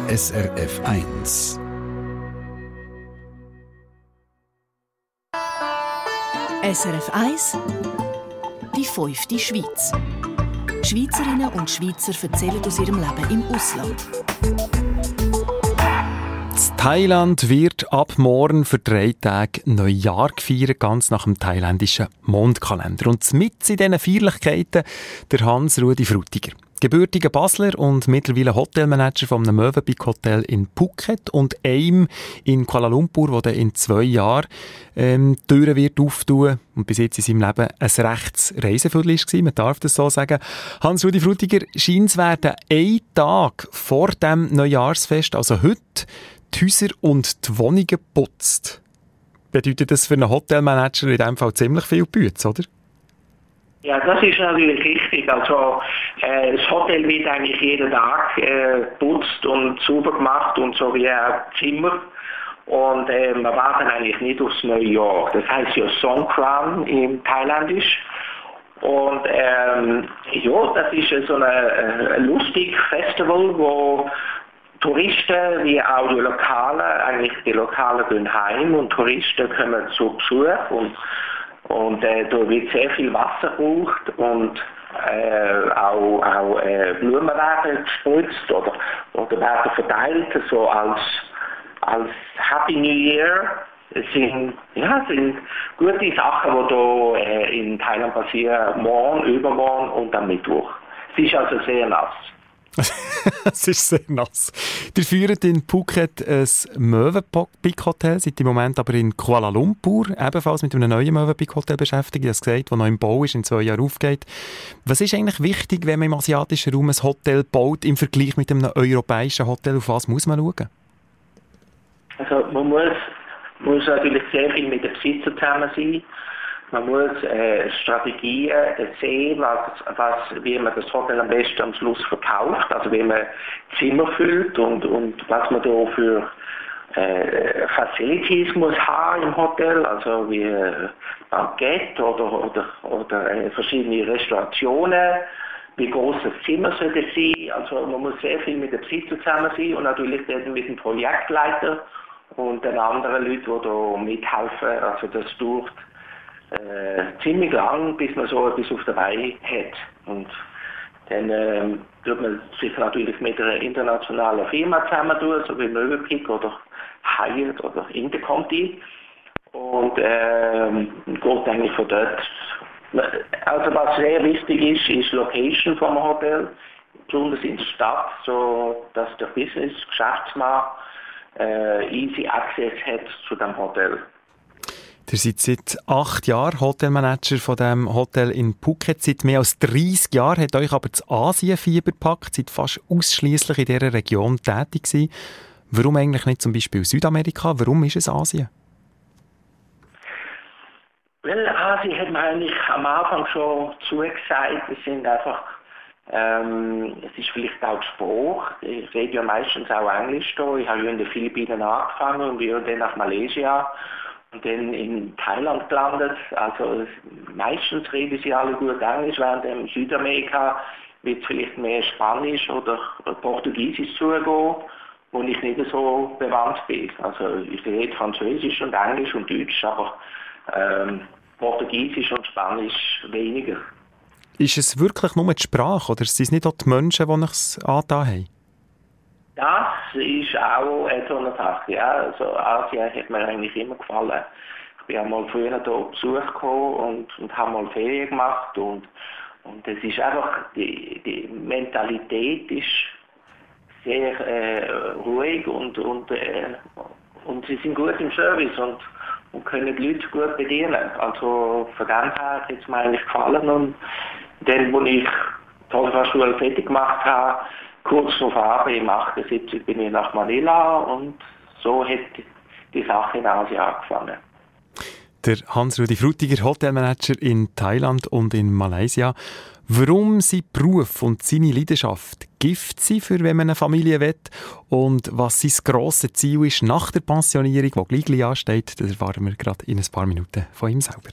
SRF 1. SRF 1, die 5. Schweiz. Schweizerinnen und Schweizer erzählen aus ihrem Leben im Ausland. Thailand wird ab morgen für 3 Tage Neujahr gefeiert, ganz nach dem thailändischen Mondkalender. Und mit in diesen Feierlichkeiten der Hans-Rudi Frutiger. Gebürtiger Basler und mittlerweile Hotelmanager von einem Mövenpick Hotel in Phuket und einem in Kuala Lumpur, wo dann in 2 Jahren die Türen wird auftun und bis jetzt in seinem Leben ein rechtes Reiseviertel war, man darf das so sagen. Hans-Rudi Frutiger, scheint werden 1 Tag vor dem Neujahrsfest, also heute, die Häuser und die Wohnungen geputzt. Bedeutet das für einen Hotelmanager in diesem Fall ziemlich viel Bütze, oder? Ja, das ist natürlich richtig. Also das Hotel wird eigentlich jeden Tag geputzt und sauber gemacht und so wie auch Zimmer. Und wir warten eigentlich nicht aufs neue Jahr. Das heisst ja Songkran im Thailändisch. Und ja, das ist so ein lustiges Festival, wo Touristen wie auch die Lokalen gehen heim und Touristen kommen zu Besuch und da wird sehr viel Wasser gebraucht und auch Blumen werden gespritzt oder werden verteilt, so als Happy New Year. Es sind gute Sachen, die hier in Thailand passieren, morgen, übermorgen und am Mittwoch. Es ist also sehr nass. Es ist sehr nass. Ihr führt in Phuket ein Mövenpick Hotel, seid im Moment aber in Kuala Lumpur, ebenfalls mit einem neuen Mövenpick Hotel beschäftigt, das gesagt, das noch im Bau ist, in 2 Jahren aufgeht. Was ist eigentlich wichtig, wenn man im asiatischen Raum ein Hotel baut, im Vergleich mit einem europäischen Hotel? Auf was muss man schauen? Also man muss natürlich sehr viel mit den Besitzern zusammen sein. Man muss Strategien sehen, wie man das Hotel am besten am Schluss verkauft, also wie man Zimmer füllt und was man da für Facilities muss haben im Hotel, also wie Bankett oder verschiedene Restaurationen, wie groß das Zimmer sollte sein. Also man muss sehr viel mit dem Besitzer zusammen sein und natürlich dann mit dem Projektleiter und den anderen Leuten, die da mithelfen. Also das dauert ziemlich lang, bis man so etwas auf der Beine hat. Und dann tut man sich natürlich mit einer internationalen Firma zusammentun, so wie Mövenpick oder Hyatt oder Interconti. Und geht eigentlich von dort. Also was sehr wichtig ist Location vom Hotel, besonders in der Stadt, so dass der Business-Geschäftsmann easy Access hat zu dem Hotel. Ihr seid seit 8 Jahren Hotelmanager von diesem Hotel in Phuket. Seit mehr als 30 Jahren hat euch aber das Asienfieber gepackt. Seid fast ausschliesslich in dieser Region tätig gewesen. Warum eigentlich nicht zum Beispiel Südamerika? Warum ist es Asien? Well, Asien hat man eigentlich am Anfang schon zugesagt. Es sind einfach, es ist vielleicht auch die Sprache. Ich rede ja meistens auch Englisch da. Ich habe ja in den Philippinen angefangen und bin dann nach Malaysia. Und dann in Thailand gelandet. Also meistens reden sie alle gut Englisch, während in Südamerika wird es vielleicht mehr Spanisch oder Portugiesisch zugehen, wo ich nicht so bewandt bin. Also ich rede Französisch und Englisch und Deutsch, aber Portugiesisch und Spanisch weniger. Ist es wirklich nur die Sprache oder sind es nicht auch die Menschen, die euch angetan haben? Das ist auch so eine Sache, ja. Also Asien hat mir eigentlich immer gefallen. Ich bin einmal früher hier Besuch gekommen und habe mal Ferien gemacht und es ist einfach, die Mentalität ist sehr ruhig und sie sind gut im Service und können die Leute gut bedienen. Also von dem her hat es mir eigentlich gefallen und dann, als ich die Hotelfachschule fertig gemacht habe, kurz vor Abend, im 78 bin ich nach Manila und so hat die Sache in Asien angefangen. Der Hans-Rudi Frutiger, Hotelmanager in Thailand und in Malaysia. Warum sein Beruf und seine Leidenschaft Gift sind, für wenn man eine Familie will und was sein grosses Ziel ist nach der Pensionierung, die gleich ansteht, das erfahren wir gerade in ein paar Minuten von ihm selber.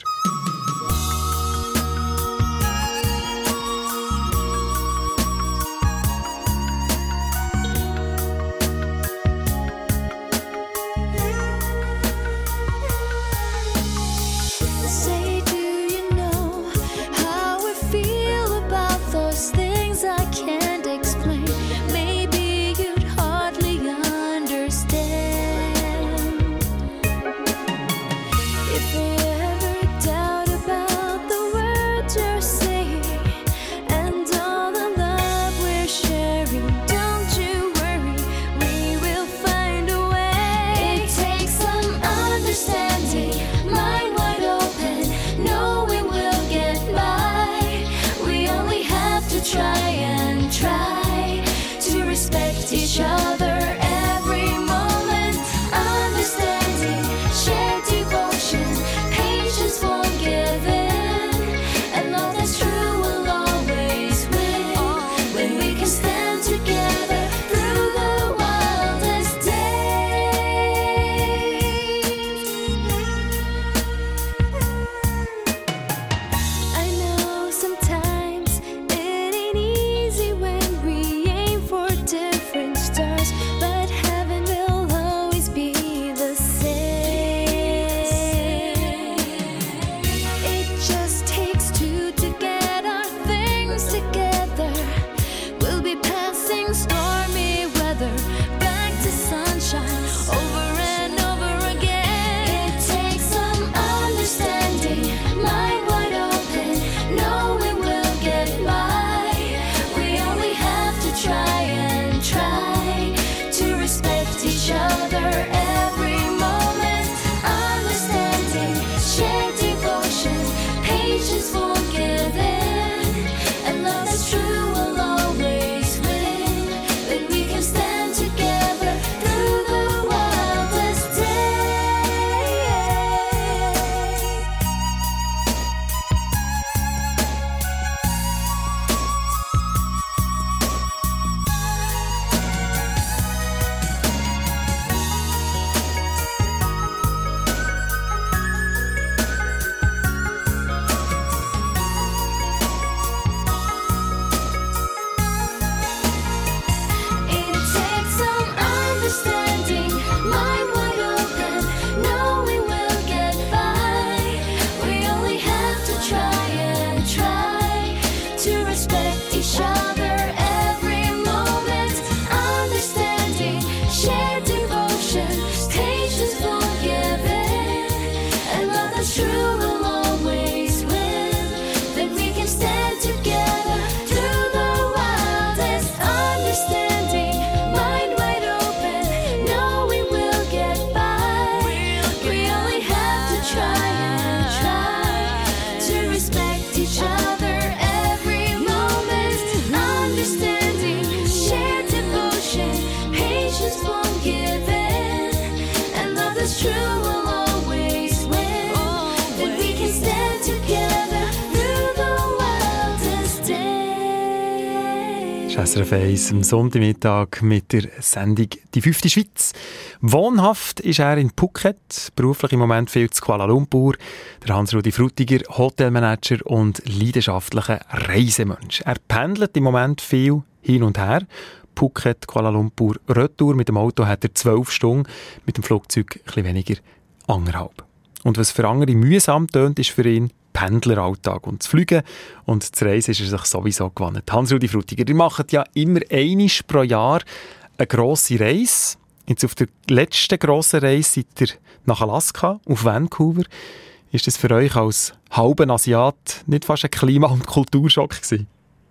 SRF 1 am Sonntagmittag mit der Sendung «Die 5. Schweiz». Wohnhaft ist er in Phuket, beruflich im Moment viel zu Kuala Lumpur. Der Hans-Rudi Frutiger, Hotelmanager und leidenschaftlicher Reisemensch. Er pendelt im Moment viel hin und her. Phuket, Kuala Lumpur, Retour. Mit dem Auto hat er 12 Stunden, mit dem Flugzeug ein bisschen weniger, 1,5. Und was für andere mühsam tönt, ist für ihn Pendleralltag. Und das Fliegen und das Reisen ist er sich sowieso gewohnt. Hans-Rudi Frutiger, ihr macht ja immer einmal pro Jahr eine grosse Reise. Jetzt auf der letzten grossen Reise seid ihr nach Alaska, auf Vancouver. Ist das für euch als halben Asiat nicht fast ein Klima- und Kulturschock gewesen?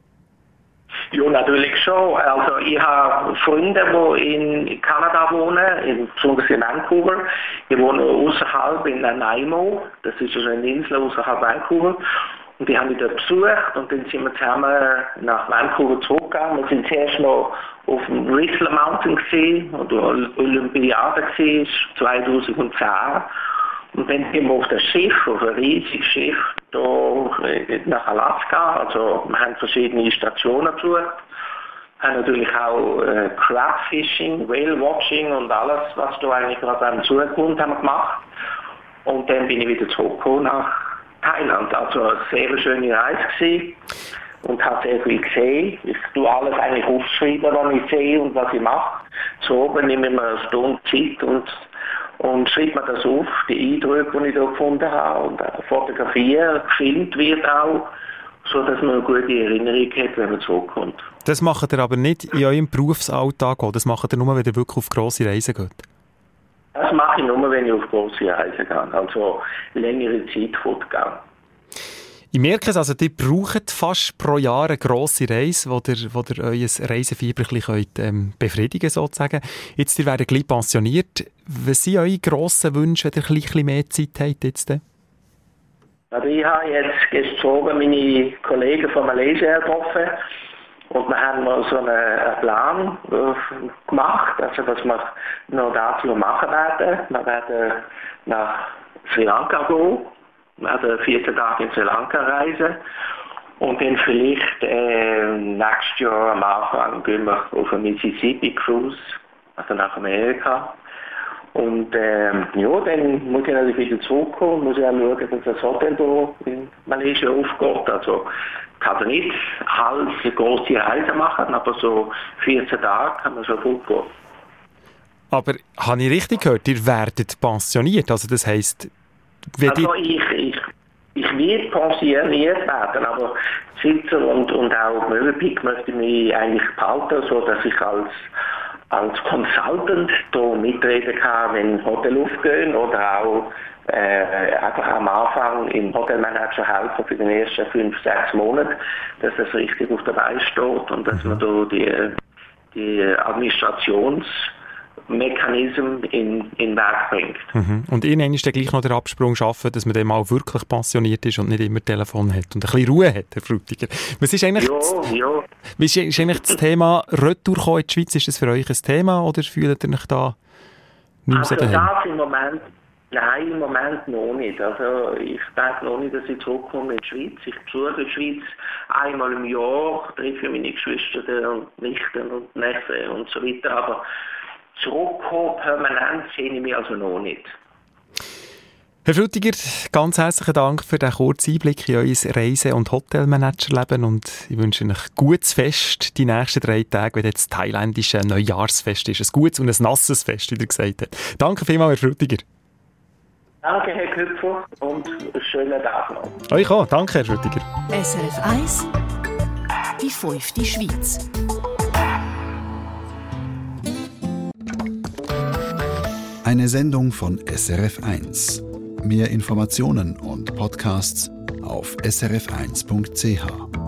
Ja, natürlich schon. Also ich habe Freunde, die in Kanada wohnen, besonders in Vancouver. Ich wohne außerhalb in Nanaimo, das ist eine Insel außerhalb Vancouver. Und die haben mich dort besucht und dann sind wir zusammen nach Vancouver zurückgegangen. Wir sind zuerst noch auf dem Whistler Mountain gesehen, wo die Olympiade war, 2010. Und dann sind wir auf das Schiff, auf ein riesiges Schiff, hier nach Alaska. Also wir haben verschiedene Stationen besucht. Wir haben natürlich auch Crabfishing, Whale Watching und alles, was da eigentlich gerade einem zukommt, haben wir gemacht. Und dann bin ich wieder zurückgekommen nach Thailand. Also eine sehr schöne Reise gewesen und habe sehr viel gesehen. Ich tue alles eigentlich aufschreiben, was ich sehe und was ich mache. So oben nehme ich mir eine Stunde Zeit und schreibe mir das auf, die Eindrücke, die ich hier gefunden habe, und fotografieren, gefilmt wird auch, so dass man eine gute Erinnerung hat, wenn man zurückkommt. Das macht ihr aber nicht in eurem Berufsalltag, oder? Das macht ihr nur, wenn ihr wirklich auf grosse Reisen geht? Das mache ich nur, wenn ich auf grosse Reisen gehe, also längere Zeit fortgehen. Ich merke es, also ihr braucht fast pro Jahr eine grosse Reise, wo ihr euer Reisefieber ein bisschen befriedigen könnt, sozusagen. Jetzt, ihr werdet gleich pensioniert. Was sind eure grossen Wünsche, wenn ihr ein bisschen mehr Zeit habt jetzt? Also ich habe jetzt gestern meine Kollegen von Malaysia getroffen und wir haben mal so einen Plan gemacht, also was wir noch dazu machen werden. Wir werden nach Sri Lanka gehen. Wir werden 14 Tage in Sri Lanka reisen und dann vielleicht nächstes Jahr am Anfang gehen wir auf einen Mississippi Cruise, also nach Amerika. Und dann muss ich natürlich wieder zurückkommen, muss ich auch schauen, dass das Hotel hier in Malaysia aufgeht. Also ich kann nicht eine grosse Reise machen, aber so 14 Tage kann man schon gut gehen. Aber habe ich richtig gehört, ihr werdet pensioniert? Also das heisst, also ich werde pensioniert werden, aber Sitzer und auch Möbelpick möchte ich mich eigentlich behalten, so dass ich als Consultant hier mitreden kann, wenn Hotel aufgehen oder auch einfach am Anfang im Hotelmanager helfen für die ersten 5-6 Monate, dass das richtig auf der Beine steht und dass man da die Administrationsmechanismen in Weg bringt. Mhm. Und irgendwann ist dann gleich noch der Absprung schaffen, dass man dann mal wirklich pensioniert ist und nicht immer Telefon hat und ein bisschen Ruhe hat, Herr Frutiger. Was ist eigentlich ist eigentlich das Thema Retour kommen in die Schweiz? Ist das für euch ein Thema oder fühlt ihr euch da nicht mehr so daheim? Das im Moment noch nicht. Also ich denke noch nicht, dass ich zurückkomme in die Schweiz. Ich besuche die Schweiz einmal im Jahr, treffe meine Geschwister und Nichten und Neffen und so weiter, aber zurückkommen permanent sehe ich mich also noch nicht. Herr Frutiger, ganz herzlichen Dank für den kurzen Einblick in euer Reise- und Hotelmanagerleben und ich wünsche euch ein gutes Fest die nächsten 3 Tage, wenn jetzt das thailändische Neujahrsfest ist. Ein gutes und ein nasses Fest, wie ihr gesagt habt. Danke vielmals, Herr Frutiger. Danke, Herr Köpfer, und einen schönen Tag noch. Euch auch. Danke, Herr Frutiger. SRF 1, die 5. Schweiz. Eine Sendung von SRF 1. Mehr Informationen und Podcasts auf srf1.ch.